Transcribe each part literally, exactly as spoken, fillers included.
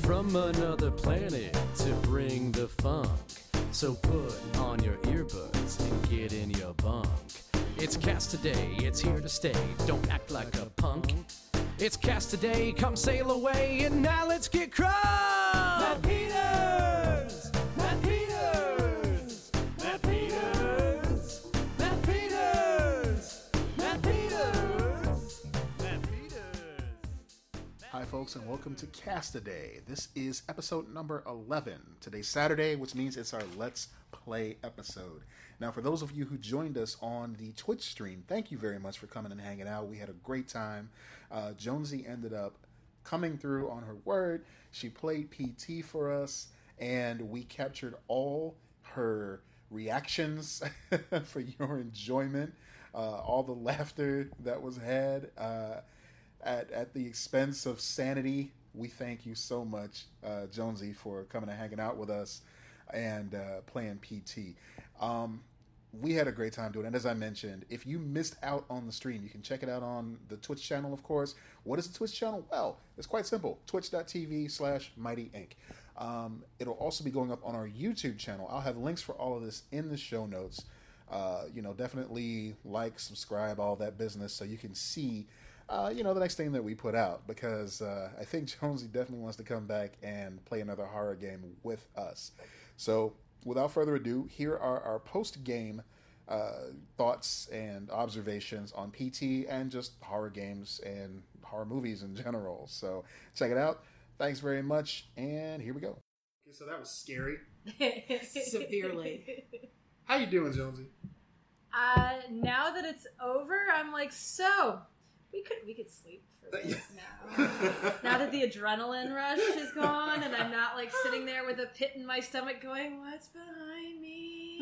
from another planet to bring the funk. So put on your earbuds and get in your bunk. It's Cast Today, it's here to stay. Don't act like a punk. It's Cast Today, come sail away, and now let's get crunk! Matt Peters! Matt Peters! Matt Peters! Matt Peters! Matt Peters! Matt Peters! Hi folks, and welcome to Cast Today. This is episode number eleven. Today's Saturday, which means it's our Let's Play episode. Now, for those of you who joined us on the Twitch stream, thank you very much for coming and hanging out. We had a great time. Uh, Jonesy ended up coming through on her word. She played P T for us, and we captured all her reactions for your enjoyment, uh, all the laughter that was had uh, at, at the expense of sanity. We thank you so much, uh, Jonesy, for coming and hanging out with us and uh, playing P T. Um, we had a great time doing it. And as I mentioned, if you missed out on the stream, you can check it out on the Twitch channel, of course. What is the Twitch channel? Well, it's quite simple. Twitch.tv slash Mighty Inc. Um, it'll also be going up on our YouTube channel. I'll have links for all of this in the show notes. Uh, you know, definitely like, subscribe, all that business so you can see Uh, you know, the next thing that we put out, because uh, I think Jonesy definitely wants to come back and play another horror game with us. So, without further ado, here are our post-game uh, thoughts and observations on P T and just horror games and horror movies in general. So, check it out. Thanks very much, and here we go. Okay, so that was scary. Severely. How you doing, Jonesy? Uh, now that it's over, I'm like, so... We could we could sleep for this now. Now that the adrenaline rush is gone and I'm not like sitting there with a pit in my stomach going, what's behind me?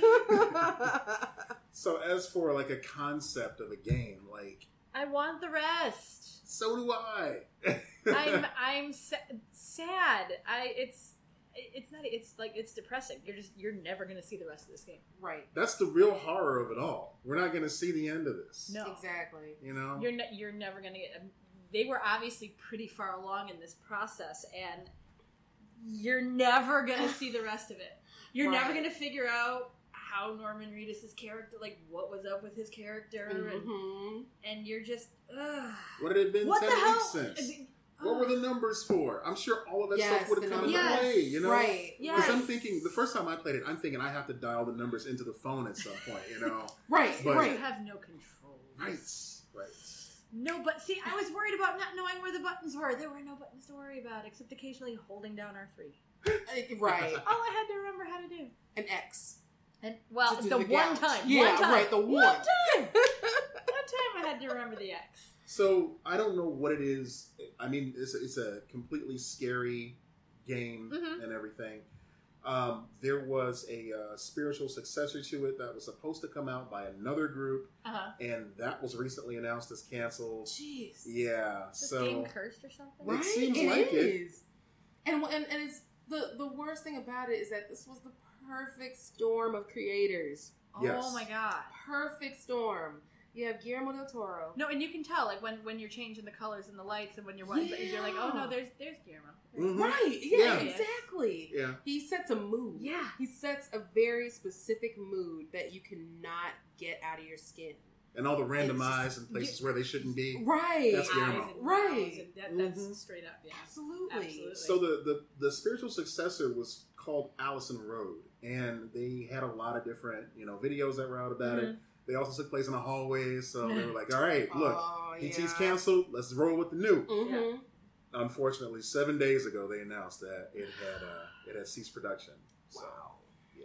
So as for like a concept of a game, like... I want the rest. So do I. I'm I'm sa- sad. I it's it's not it's like it's depressing. You're just you're never going to see the rest of this game. Right. That's the real horror of it all. We're not going to see the end of this. No. Exactly. You know? You're ne- you're never going to get... They were obviously pretty far along in this process, and you're never going to see the rest of it. You're Right. never going to figure out how Norman Reedus' character, like, what was up with his character, Mm-hmm. and, and you're just, ugh. What had it been What ten the hell? weeks since? I mean, What were the numbers for? I'm sure all of that Yes, stuff would have the come into numbers. play, you know? Right. Yes. Because I'm thinking, the first time I played it, I'm thinking I have to dial the numbers into the phone at some point, you know? Right, But- You right. have no control. Right, right. No, but see, I was worried about not knowing where the buttons were. There were no buttons to worry about, except occasionally holding down R three. Right. All I had to remember how to do. An X. And, well, To do the, the one gouge. time. Yeah, one time. right, the one. One time. One time I had to remember the X. So, I don't know what it is. I mean, it's a, it's a completely scary game Mhm. and everything. Um, there was a uh, spiritual successor to it that was supposed to come out by another group, Uh-huh. and that was recently announced as canceled. Jeez. Yeah, Is this so... game cursed or something? Right? seems It like it. is. And, and, and it's the, the worst thing about it is that this was the perfect storm of creators. Yes. Oh my god. Perfect storm. You have Guillermo del Toro. No, and you can tell, like, when, when you're changing the colors and the lights and when you're watching, you're like, oh no, there's there's Guillermo. Mhm. Right. Yeah, Yeah. exactly. Yeah. He sets a mood. Yeah. He sets a very specific mood that you cannot get out of your skin. And all the random It's just- eyes in places where they shouldn't be. Right. That's Guillermo. Eyes and Right. mouths and that, that's Mhm. straight up, yeah. Absolutely. Absolutely. So the, the, the spiritual successor was called Allison Road, and they had a lot of different, you know, videos that were out about it. They also took place in the hallways, so they were like, all right, look, Oh, P T's yeah. canceled, let's roll with the new. Mm-hmm. Unfortunately, seven days ago, they announced that it had uh, it had ceased production. So, Wow. yeah.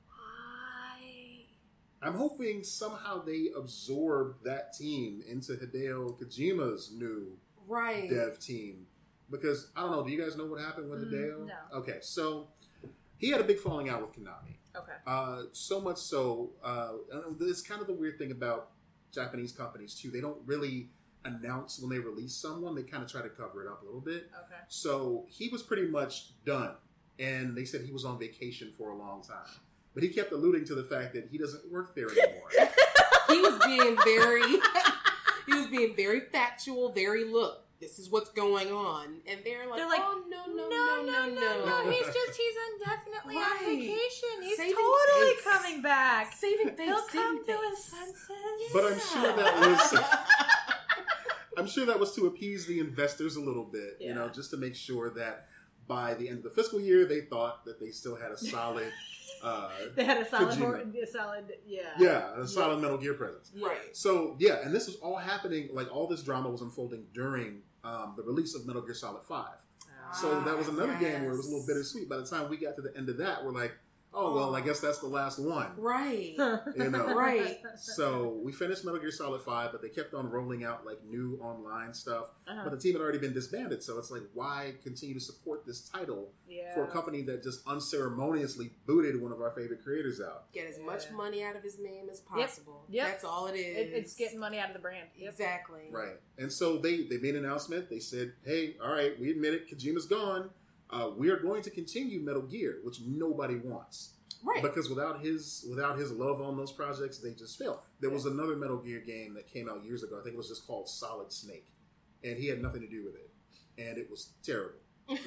Why? I'm hoping somehow they absorb that team into Hideo Kojima's new Right. dev team. Because, I don't know, do you guys know what happened with Mm, Hideo? no. Okay, so he had a big falling out with Konami. Okay. Uh, so much so, uh, and it's kind of the weird thing about Japanese companies, too. They don't really announce when they release someone. They kind of try to cover it up a little bit. Okay. So he was pretty much done. And they said he was on vacation for a long time. But he kept alluding to the fact that he doesn't work there anymore. He was being very, he was being very factual, very look. this is what's going on, and they're like, They're like, oh no no no, no no no, no, he's just he's indefinitely on Right. vacation. He's Saving totally face. coming back. saving face, He'll saving come to his face. senses. But I'm sure that was I'm sure that was to appease the investors a little bit, you know, Yeah. just to make sure that by the end of the fiscal year they thought that they still had a solid uh They had a solid, Kojima. hor- a solid, yeah, yeah, a solid Yes. Metal Gear presence. Right. So yeah, and this was all happening, like all this drama was unfolding during um, the release of Metal Gear Solid five. So that was another Ah, game where it was a little yes. bittersweet. By the time we got to the end of that, we're like, oh well, I guess that's the last one. Right. You know. Right. So we finished Metal Gear Solid five, but they kept on rolling out like new online stuff. Uh-huh. But the team had already been disbanded, so it's like, why continue to support this title Yeah. for a company that just unceremoniously booted one of our favorite creators out? Get as much Yeah. money out of his name as possible. Yep. That's all it is. It, it's getting money out of the brand. Yep. Exactly. Right. And so they, they made an announcement. They said, hey, all right, we admit it, Kojima's gone. Uh, we are going to continue Metal Gear, which nobody wants. Right. Because without his without his love on those projects, they just fail. There was another Metal Gear game that came out years ago. I think it was just called Solid Snake. And he had nothing to do with it. And it was terrible.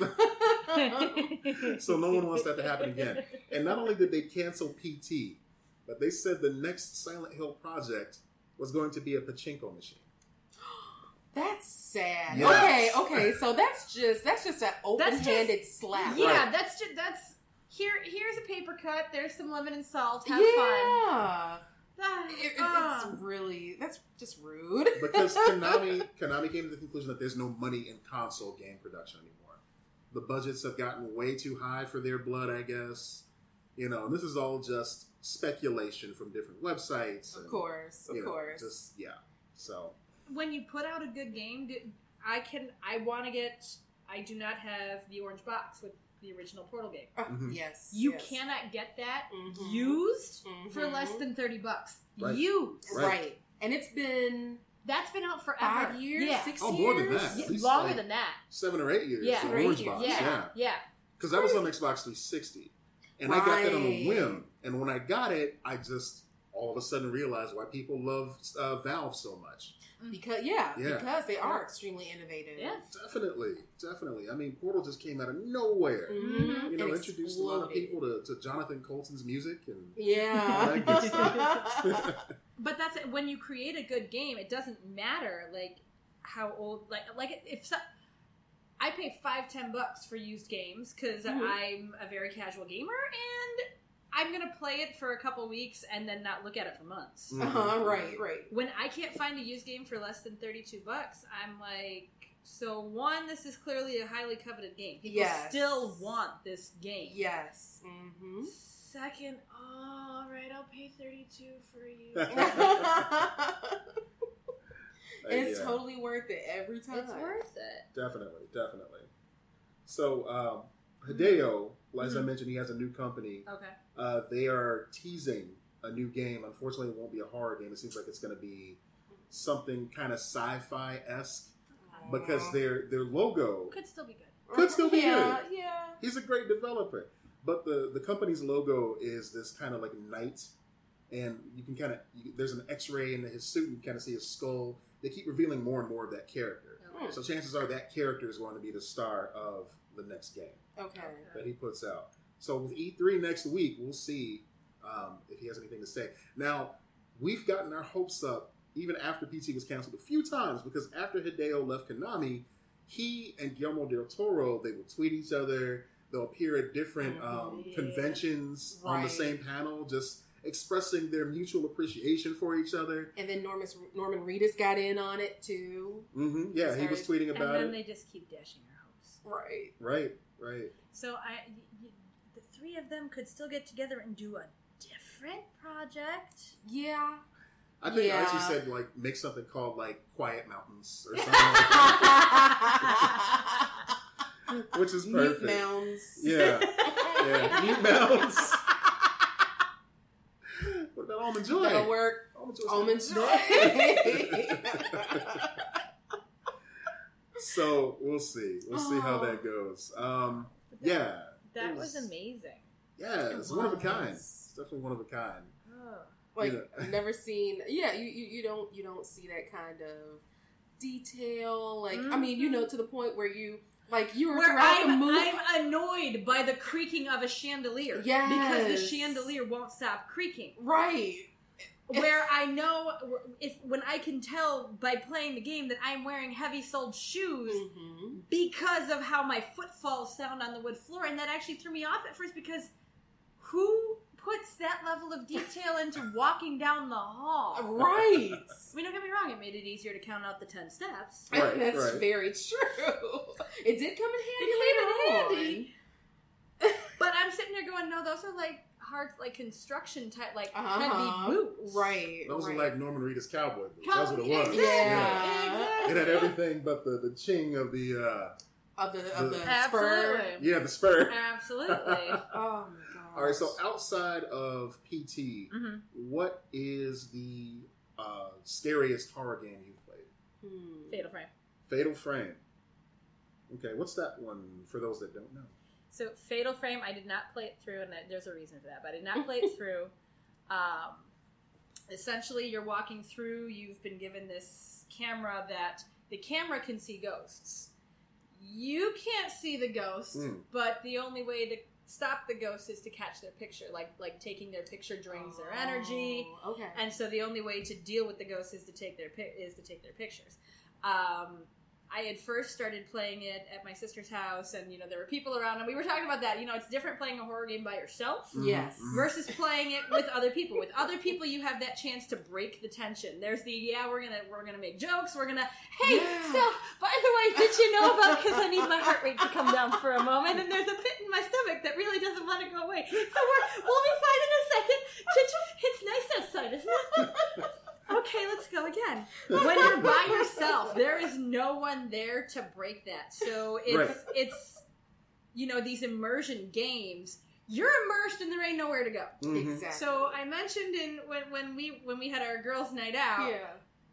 So no one wants that to happen again. And not only did they cancel P T, but they said the next Silent Hill project was going to be a pachinko machine. That's sad. Yes. Okay, okay. So that's just that's just an open-handed slap. Yeah, Right. that's just that's here. Here's a paper cut. There's some lemon and salt. Have yeah. fun. Ah, It- it- ah. it's really that's just rude. Because Konami Konami came to the conclusion that there's no money in console game production anymore. The budgets have gotten way too high for their blood, I guess. You know, and this is all just speculation from different websites. Of and, course, of you know, course. Just yeah. So When you put out a good game, do, I can. I want to get. I do not have the orange box with the original Portal game. Uh, Mhm. Yes. You yes. cannot get that Mhm. used for Mhm. less than thirty bucks. Right. Used. Right. Right. And it's been That's been out forever. five years, Yeah. six Oh, years. more than that. Yeah, At least longer like than that. seven or eight years. Yeah. for Eight Orange years. Box, Yeah. yeah. Yeah. Because that was on Xbox three sixty, and I got that on a Right. whim. And when I got it, I just all of a sudden realized why people love uh, Valve so much. Because yeah, Yeah. because they are extremely innovative. Yeah. Definitely, definitely. I mean, Portal just came out of nowhere. Mhm. You know, And introduced a lot of exploded. people to, to Jonathan Colton's music, and Yeah. All that good stuff. But that's it. When you create a good game, it doesn't matter like how old. Like like if so, I pay five ten bucks for used games because Mhm. I'm a very casual gamer and I'm gonna play it for a couple weeks and then not look at it for months. Mm. Uh-huh, right, right. When I can't find a used game for less than thirty-two bucks, I'm like, so one, this is clearly a highly coveted game. People Yes. still want this game. Yes. Mm-hmm. Second, all right, I'll pay thirty-two for you. It's Yeah, totally worth it every time. It's worth it. definitely, definitely. So um, Hideo, as I Mhm. mentioned, he has a new company. Okay. Uh, they are teasing a new game. Unfortunately, it won't be a horror game. It seems like it's going to be something kind of sci-fi esque because their their logo. Could still be good. Could still be yeah, good. Yeah. He's a great developer, but the the company's logo is this kind of like knight, and you can kind of there's an X-ray in his suit. And you kind of see his skull. They keep revealing more and more of that character. Hmm. So chances are that character is going to be the star of the next game Okay. that he puts out. So with E three next week, we'll see um, if he has anything to say. Now, we've gotten our hopes up even after P T was canceled a few times because after Hideo left Konami, he and Guillermo del Toro, they will tweet each other. They'll appear at different um, Yeah. conventions on the Right. same panel, just expressing their mutual appreciation for each other. And then Norman Norman Reedus got in on it too. hmm Yeah, he was tweeting And about then it. they just keep dashing our hopes. Right. Right, right. So I, y- y- the three of them could still get together and do a different project. Yeah. I think Yeah. Archie said like make something called like Quiet Mountains or something like that. Which is Mute perfect. mounds. Yeah. Yeah. Mute mounds. What about Almond Joy? That'll work. Almond Joy's Almond not- Joy. So we'll see. We'll see how Oh. that goes. Um, yeah. That It was was- amazing. Yeah, It it's one of a kind. was. It's definitely one of a kind. Oh. Like Yeah. I've never seen. Yeah, you, you you don't you don't see that kind of detail. Like, Mm-hmm. I mean, you know, to the point where you, like, you were Where throughout I'm, the movie. I'm annoyed by the creaking of a chandelier. Yes. Because the chandelier won't stop creaking. Right. Where I know, if when I can tell by playing the game that I'm wearing heavy-soled shoes Mm-hmm. because of how my footfalls sound on the wood floor, and that actually threw me off at first because who puts that level of detail into walking down the hall? Right. I mean, don't get me wrong, it made it easier to count out the ten steps. Right, That's right. very true. It did come in handy It later came in on. handy. But I'm sitting there going, no, those are like hard, like construction type, like Uh-huh. heavy boots. Right. Those right. are like Norman Reedus cowboy boots. Cow- That's what it was. Exactly. Yeah. Exactly. It had everything but the, the ching of the, uh, Of the, of the, The- spur. Absolutely. yeah, the spur. Absolutely. Oh my god. All right, so outside of P T, hmm what is the uh, scariest horror game you've played? Hmm. Fatal Frame. Fatal Frame. Okay, what's that one for those that don't know? So Fatal Frame, I did not play it through, and I, there's a reason for that, but I did not play it through. Um, essentially, you're walking through, you've been given this camera that the camera can see ghosts. You can't see the ghosts, Mm. but the only way to stop the ghosts is to catch their picture. Like like taking their picture drains their energy, Oh, okay. and so the only way to deal with the ghosts is to take their pi- is to take their pictures. Um, I had first started playing it at my sister's house, and you know there were people around, and we were talking about that. You know, it's different playing a horror game by yourself Mhm, Yes. mhm. versus playing it with other people. With other people, you have that chance to break the tension. There's the yeah, we're gonna we're gonna make jokes. We're gonna hey, Yeah. so by the way, did you know about? Because I need my heart rate to come down for a moment, and there's a pit in my stomach that really doesn't want to go away. So we're we'll be fine in a second. It's nice outside, isn't it? Okay, let's go again. When you're by yourself, there is no one there to break that. So it's Right. it's you know these immersion games. You're immersed and there ain't nowhere to go. Mhm. Exactly. So I mentioned in when when we when we had our girls' night out, yeah.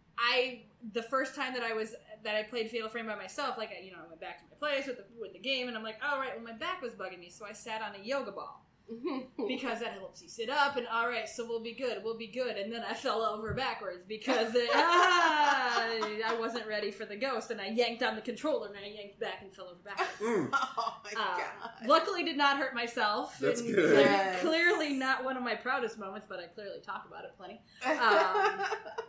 I the first time that I was that I played Fatal Frame by myself, like I, you know I went back to my place with the with the game, and I'm like, all right, well my back was bugging me, so I sat on a yoga ball. Because that helps you sit up, and all right, so we'll be good, we'll be good. And then I fell over backwards because it, ah, I wasn't ready for the ghost, and I yanked on the controller, and I yanked back and fell over backwards. Mm. Oh my Uh, god. luckily, did not hurt myself. That's and good. clear- Yes. Clearly, not one of my proudest moments, but I clearly talk about it plenty. Um,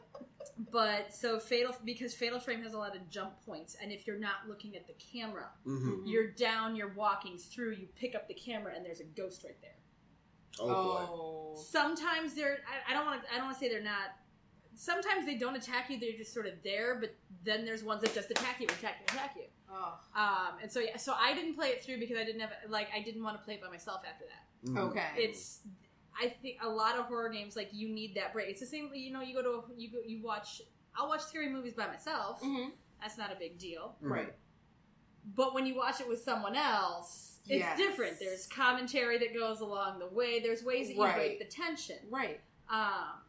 But so Fatal because Fatal Frame has a lot of jump points, and if you're not looking at the camera, Mhm. you're down, you're walking through, you pick up the camera, and there's a ghost right there. Oh, boy. Oh. Sometimes they're I, I don't want to I don't want to say they're not. Sometimes they don't attack you; they're just sort of there. But then there's ones that just attack you, attack you, attack you. Oh. Um, and so yeah, so I didn't play it through because I didn't have like I didn't want to play it by myself after that. Mhm. Okay. It's I think a lot of horror games like you need that break. It's the same. You know, you go to you go you watch. I'll watch scary movies by myself. Mhm. That's not a big deal. Mhm. Right. But when you watch it with someone else, it's Yes. different. There's commentary that goes along the way. There's ways that you Right. break the tension. Right. Um,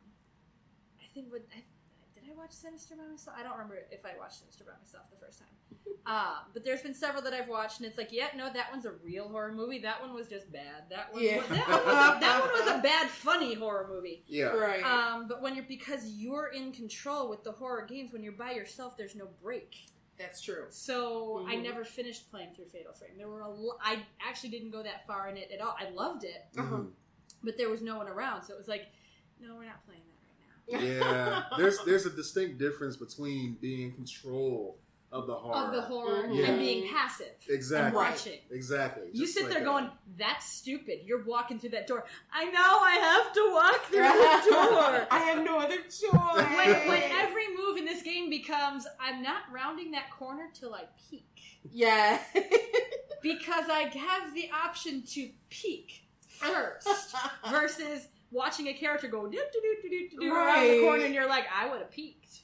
I think what I, did I watch Sinister by myself? I don't remember if I watched Sinister by myself the first time. um, but there's been several that I've watched, and it's like, yeah, no, that one's a real horror movie. That one was just bad. That one, Yeah. that one was a, that one was a bad, funny horror movie. Yeah. Right. Um, but when you're because you're in control with the horror games, when you're by yourself, there's no break. That's true. So I Mhm. never finished playing through Fatal Frame. There were a lo- I actually didn't go that far in it at all. I loved it, Mhm. but there was no one around, so it was like, no, we're not playing that right Yeah. There's there's a distinct difference between being in control of the now. horror. Of the horror Mhm. and being passive and Exactly. watching. Exactly. You Just sit like there that. going, that's stupid. You're walking through that door. I know I have to walk through the door. I have no other choice. When, when every move in this game becomes, I'm not rounding that corner till I peek. Yeah. Because I have the option to peek first versus watching a character go do do do do do do around the Right. corner, and you're like, I would have peeked.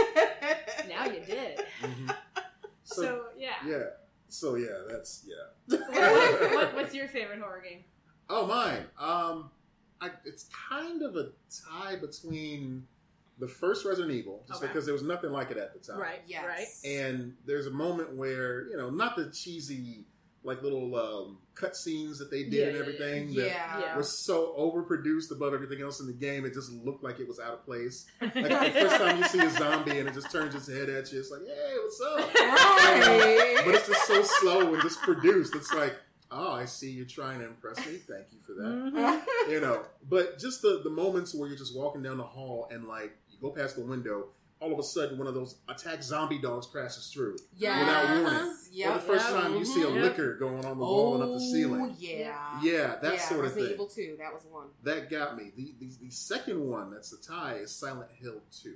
Now you did. Mhm. So, So, yeah. yeah. So yeah, that's yeah. What, what, what's your favorite horror game? Oh, mine. Um, I, it's kind of a tie between the first Resident Evil, just Okay. because there was nothing like it at the time. Right. Yes. Right. And there's a moment where, you know, not the cheesy like little um, cut scenes that they did Yeah, and yeah, everything yeah. that Yeah. were so overproduced above everything else in the game. It just looked like it was out of place. Like the first time you see a zombie and it just turns its head at you, it's like, hey, what's up? Right. But it's just so slow and just produced. It's like, oh, I see you're trying to impress me. Thank you for that. Mhm. You know, but just the, the moments where you're just walking down the hall and like you go past the window, all of a sudden one of those attack zombie dogs crashes through Yeah. without warning. Uh-huh. Yep. Or the first Yep. time you see a Mhm. licker going on the wall and up the ceiling. Oh, yeah. Yeah, that yeah, sort of Resident thing. Evil two, that was one. That got me. The, the the second one that's the tie is Silent Hill two.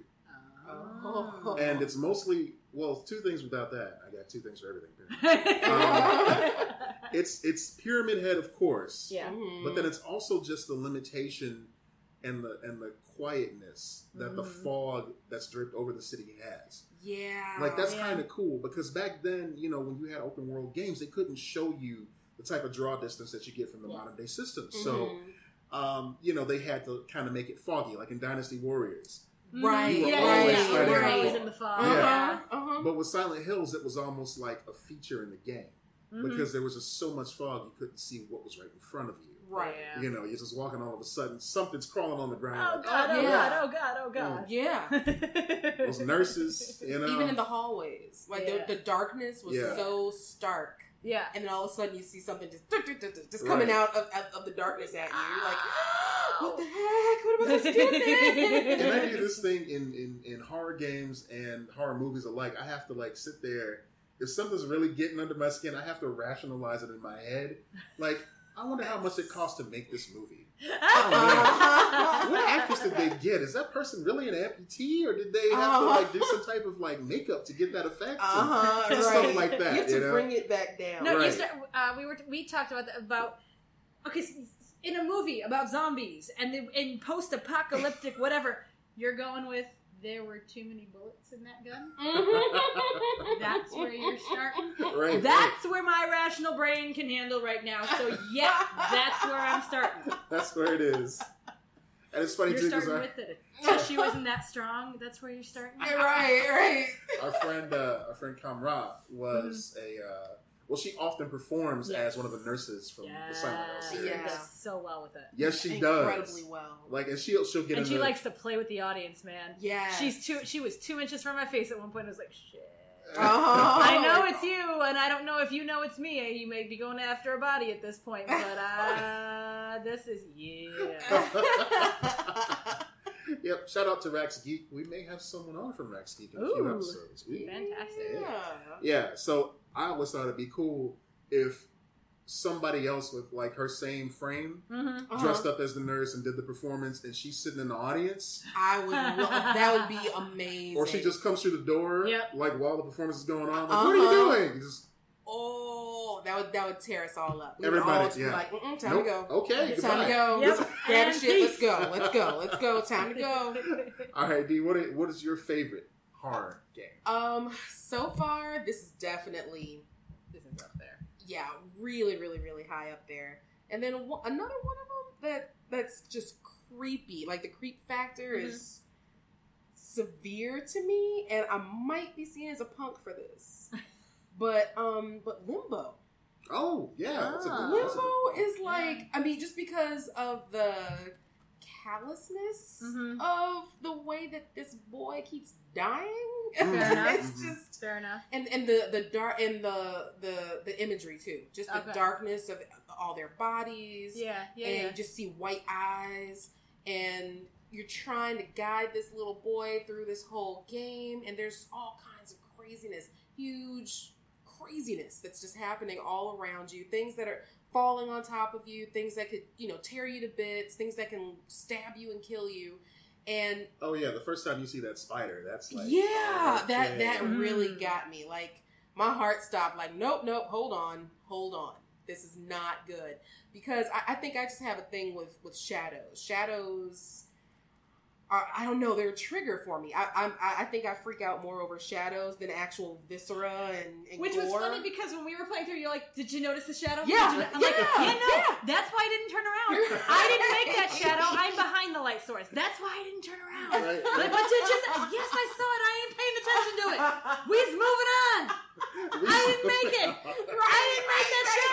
Oh. And it's mostly, well, two things without that. I got two things for everything. Um, it's it's Pyramid Head, of course. Yeah. Mhm. But then it's also just the limitation and the and the quietness that the Mhm. fog that's draped over the city has. Yeah. Like that's Yeah. kind of cool because back then, you know, when you had open world games, they couldn't show you the type of draw distance that you get from the Yeah. modern day systems. So, Mhm. um, you know, they had to kind of make it foggy, like in Dynasty Warriors. Right. You were Yeah, always yeah, yeah. fighting We're in the always fog. in the fog. Uh-huh. Yeah. Uh-huh. But with Silent Hills, it was almost like a feature in the game Mhm. because there was just so much fog you couldn't see what was right in front of you. Right. Yeah. You know, you're just walking, all of a sudden something's crawling on the ground. Oh like, god, oh Yeah. god, oh god, oh god. Yeah. those nurses, you know. Even in the hallways. Like Yeah. the, the darkness was Yeah. so stark. Yeah. And then all of a sudden you see something just just coming Right. out of, of, of the darkness at you. You're like, what the heck? What am I supposed to do with And I do this? this thing in, in, in horror games and horror movies alike. I have to like sit there. If something's really getting under my skin, I have to rationalize it in my head. Like, I wonder how much it cost to make this movie. Uh-huh. What actress did they get? Is that person really an amputee, or did they have to Uh-huh. like do some type of like makeup to get that effect? Uh-huh, And right. stuff like that. You have to you know? bring it back down. No, you Right. start, uh, we were we talked about that, about okay s- in a movie about zombies and the, in post-apocalyptic whatever you're going with. There were too many bullets in that gun. Mhm. That's where you're starting. Right. That's where my rational brain can handle right now. So yeah, that's where I'm starting. That's where it is. And it's funny You're too because starting with it. Tissue isn't that strong. That's where you're starting. right, right. our friend, uh, our friend Kamra was a. Uh, well, she often performs Yes. as one of the nurses from the Silent Hill Yeah, series. she Yeah. does so well with it. Yes, she Incredibly does. well. Like, and she'll she'll get And in she the, likes to play with the audience, man. Yeah. She's two. She was two inches from my face at one point. I was like, shit. Uh-huh. I know it's you, and I don't know if you know it's me. You may be going after a body at this point, but uh, this is yeah. Yep. Shout out to Rax Geek. We may have someone on from Rax Geek in a few Ooh. episodes. Ooh. Fantastic. Yeah. Yeah. So I always thought it'd be cool if somebody else with like her same frame Mm-hmm. Uh-huh. dressed up as the nurse and did the performance, and she's sitting in the audience, I would love that. Would be amazing. or she just comes through the door, Yep. like while the performance is going on. Like, what are you Uh-huh. doing? Just, Oh, that would that would tear us all up. We Everybody, would all just yeah. be like, Mm-mm, time nope. to go. Okay, It's goodbye. time to go. Yep. Let's grab And the shit. Let's peace. go. Let's go. Let's go. Time to go. All right, D. What is, what is your favorite horror game? Um, so far, this is definitely, This is up there. yeah, really, really, really high up there. And then one, another one of them that that's just creepy. Like the creep factor Mhm. is severe to me, and I might be seen as a punk for this. But um, but Limbo. Oh, yeah. That's a Ah. good, that's a Limbo good is like, I mean, just because of the callousness Mhm. of the way that this boy keeps dying. Fair enough. It's Mhm. just Fair enough. and and the the dark and the the the imagery too, just the Okay. darkness of all their bodies, Yeah, yeah, and yeah. you just see white eyes, and you're trying to guide this little boy through this whole game, and there's all kinds of craziness, huge craziness that's just happening all around you, things that are falling on top of you, things that could, you know, tear you to bits, things that can stab you and kill you. And Oh, yeah. The first time you see that spider, that's like. yeah, that okay. that really Mm. got me. Like my heart stopped. Like nope, nope. Hold on, hold on. This is not good because I, I think I just have a thing with with shadows. Shadows are, I don't know, they're a trigger for me. I I'm, I I think I freak out more over shadows than actual viscera and, and Which gore. was funny because when we were playing through, you're like, "Did you notice the shadow?" Yeah, Did you? I'm yeah, like, yeah, no, yeah. that's why I didn't turn around. I didn't make that shadow. I'm behind the light source. That's why I didn't turn around. Right. Like, what did you say? Yes, I saw it. I ain't paying attention to it. We's moving on. I didn't make it. I didn't make that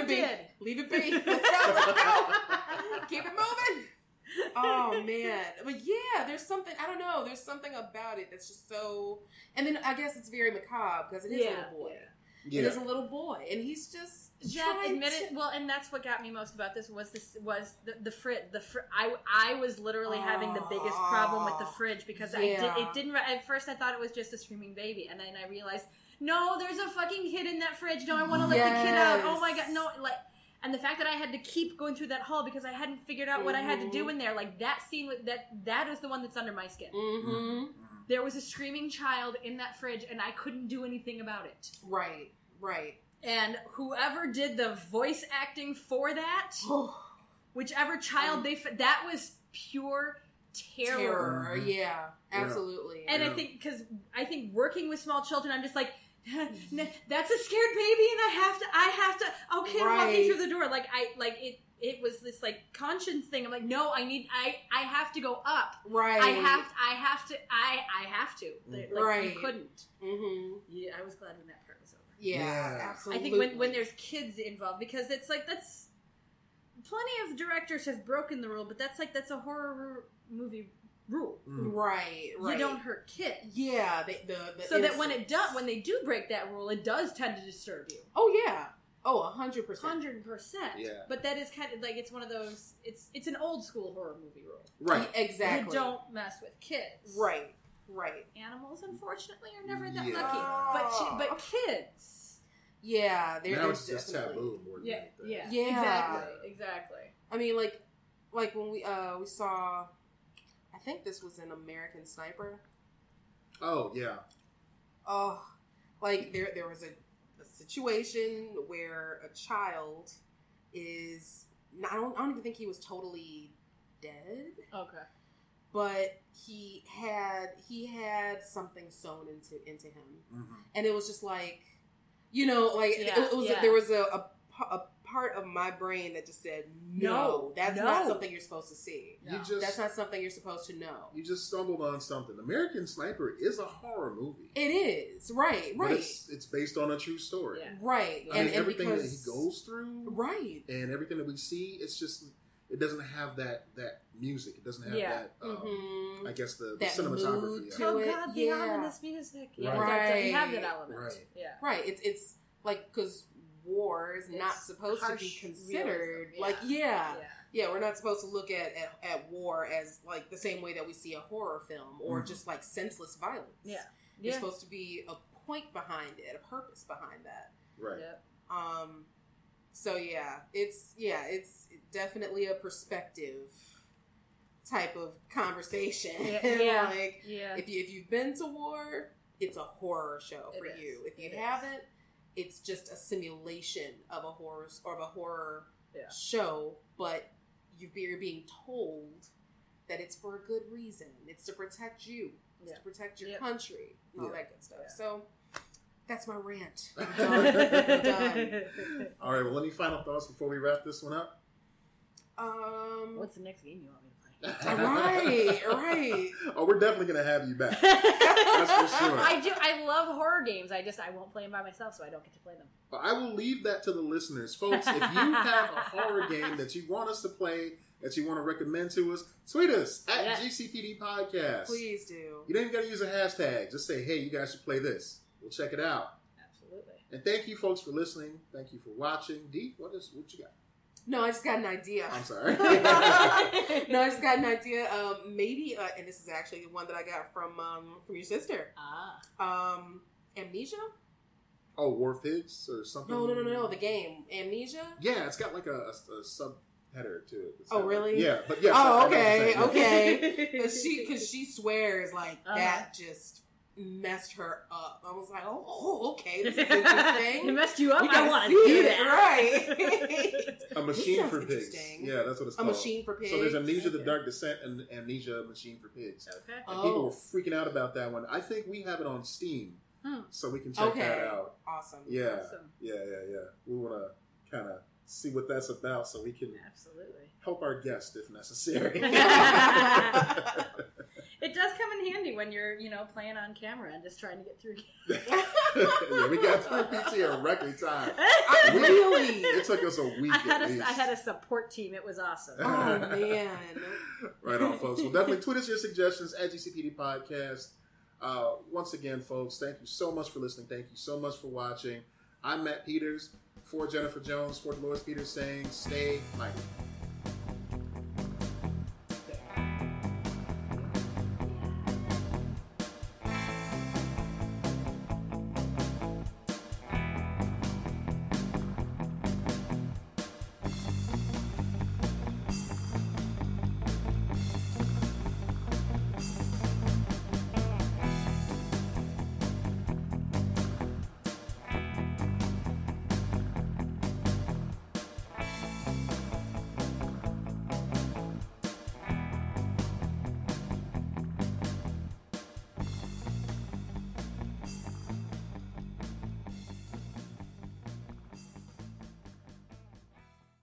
it be. did. Leave it be. Let's go. Let's go. Keep it moving. Oh man, but yeah, there's something, I don't know. There's something about it that's just so. And then I guess it's very macabre because it is Yeah, a little boy. Yeah. It is a little boy, and he's just Jack trying admitted. to- Well, and that's what got me most about this was this was the the fridge. The fr- I I was literally having the biggest problem with the fridge because I Yeah. did it didn't. re- At first, I thought it was just a screaming baby, and then I realized no, there's a fucking kid in that fridge. No, I want to let the kid out. Oh my god, no, like. And the fact that I had to keep going through that hall because I hadn't figured out what I had to do in there, like that scene with that that is the one that's under my skin. Mm-hmm. There was a screaming child in that fridge, and I couldn't do anything about it. Right, right. And whoever did the voice acting for that, whichever child they f- that was pure terror. Terror, Mhm. yeah, absolutely. And Yeah. I think because I think working with small children, I'm just like. That's a scared baby, and I have to. I have to. Okay, I'm walking Right. through the door. Like I, like it. It was this like conscience thing. I'm like, no, I need. I. I have to go up. right. I have. I have to. I. I have to. Like, Right. You couldn't. Mm-hmm. Yeah, I was glad when that part was over. Yeah, Yeah. absolutely. I think when when there's kids involved, because it's like that's plenty of directors have broken the rule, but that's like that's a horror movie rule. Mm. right, right. You don't hurt kids. Yeah, they, the, the So that when it innocence. does, when they do break that rule, it does tend to disturb you. oh yeah, oh a hundred percent. Hundred percent. Yeah. But that is kind of like it's one of those. It's it's an old school horror movie rule. Right. Exactly. You don't mess with kids. Right, right. Animals, unfortunately, are never that Yeah. lucky. But chi- but kids. Yeah, there, Now there's it's just definitely- taboo more than Yeah. anything. Yeah. Yeah. Exactly. Exactly. I mean, like, like when we uh we saw, I think this was an American Sniper. Oh yeah. Oh, like there there was a, a situation where a child is. I don't. I don't even think he was totally dead, Okay. but he had he had something sewn into into him, Mm-hmm. and it was just like, you know, like Yeah, it, it was. yeah. There was a, a a part of my brain that just said, no, No, that's no. not something you're supposed to see. No. You just That's not something you're supposed to know. you just stumbled on something. American Sniper is a horror movie. It is right, But right, it's, it's based on a true story. Yeah. right, I and, mean, and everything because, that he goes through, right. and everything that we see, it's just it doesn't have that that music. It doesn't have Yeah. that. Um, Mhm. I guess the, the That cinematography. mood of to it. Oh it, God, the yeah. ominous music. Yeah, Right. that doesn't have Right. that element. Right. Yeah. Right. It's it's like because war is not It's supposed to be harsh considered realism, like yeah. Yeah. yeah we're not supposed to look at, at at war as like the same way that we see a horror film or Mhm. just like senseless violence. Yeah. There's Yeah. supposed to be a point behind it, a purpose behind that. Right. Yeah. Um. So yeah, it's yeah, it's definitely a perspective type of conversation. Yeah. Yeah. like Yeah. if you if you've been to war, it's a horror show It for is. you. If you It is. haven't, it's just a simulation of a horror or of a horror Yeah. show, but you- you're being told that it's for a good reason. It's to protect you. It's Yeah. to protect your Yep. country and all Yeah. that good stuff. Yeah. So that's my rant. I'm done. I'm done. All right. Well, any final thoughts before we wrap this one up? Um. What's the next game you want me to play? right, right. Oh, we're definitely gonna have you back. That's for sure. I do. I love horror games. I just I won't play them by myself, so I don't get to play them. I will leave that to the listeners, folks. If you have a horror game that you want us to play, that you want to recommend to us, tweet us at Yes. G C P D Podcast. Please do. You don't even got to use a hashtag. Just say, "Hey, you guys should play this." We'll check it out. Absolutely. And thank you, folks, for listening. Thank you for watching. D, what is what you got? No, I just got an idea. I'm sorry. no, I just got an idea. Um, maybe, uh, and this is actually the one that I got from um, from your sister. Ah. Um, Amnesia? Oh, War Pigs or something? No, no, no, no, no. The game Amnesia. Yeah, it's got like a, a, a subheader to it. It's Oh, got- really? Yeah, but yes. Oh, I- I know okay, what you're saying. okay. Because she, because she swears like Uh-huh. that just messed her up. I was like, oh, okay, this is interesting. It messed you up. We I gotta want to see do it, that. right? A machine sounds for pigs. interesting. Yeah, that's what it's A called. machine for pigs. So there's Amnesia: The Okay. Dark Descent and Amnesia: Machine for Pigs. Okay. And people were Oh, freaking out about that one. I think we have it on Steam, Hmm. so we can check okay. that out. Awesome. Yeah, Awesome. yeah, yeah, yeah. We want to kind of see what that's about, so we can Absolutely. help our guest if necessary. It does come in handy when you're, you know, playing on camera and just trying to get through. Yeah, we got through P T in record time. I, We- really? It took us a week I had at a, least. I had a support team. It was awesome. Oh man. Right on, folks. Well, definitely tweet us your suggestions at G C P D Podcast. Uh, once again, folks, thank you so much for listening. Thank you so much for watching. I'm Matt Peters for Jennifer Jones, for Dolores Peters saying, stay mighty.